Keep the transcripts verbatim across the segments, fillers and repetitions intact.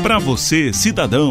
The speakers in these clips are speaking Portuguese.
Para você, cidadão.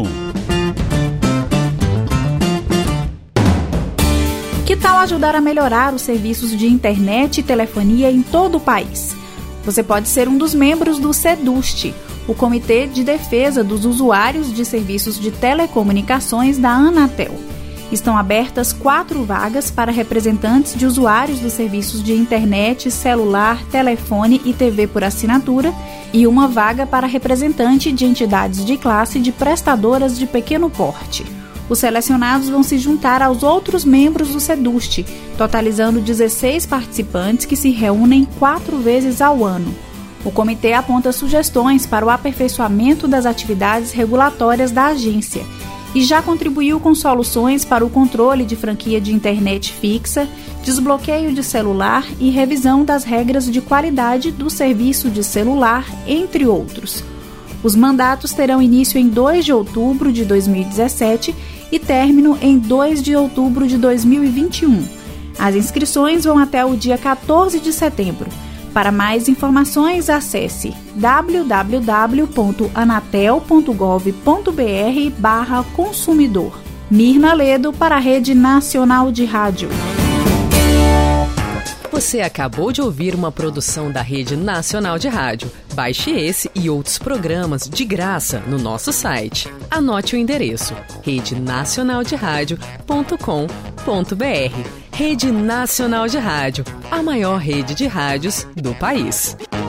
Que tal ajudar a melhorar os serviços de internet e telefonia em todo o país? Você pode ser um dos membros do SEDUST, o Comitê de Defesa dos Usuários de Serviços de Telecomunicações da Anatel. Estão abertas quatro vagas para representantes de usuários dos serviços de internet, celular, telefone e T V por assinatura e uma vaga para representante de entidades de classe de prestadoras de pequeno porte. Os selecionados vão se juntar aos outros membros do SEDUST, totalizando dezesseis participantes que se reúnem quatro vezes ao ano. O comitê aponta sugestões para o aperfeiçoamento das atividades regulatórias da agência e já contribuiu com soluções para o controle de franquia de internet fixa, desbloqueio de celular e revisão das regras de qualidade do serviço de celular, entre outros. Os mandatos terão início em dois de outubro de dois mil e dezessete e término em dois de outubro de dois mil e vinte e um. As inscrições vão até o dia quatorze de setembro. Para mais informações, acesse w w w ponto anatel ponto gov ponto b r barra consumidor. Mirna Ledo para a Rede Nacional de Rádio. Você acabou de ouvir uma produção da Rede Nacional de Rádio. Baixe esse e outros programas de graça no nosso site. Anote o endereço rede nacional de rádio ponto com ponto b r. Rede Nacional de Rádio, a maior rede de rádios do país.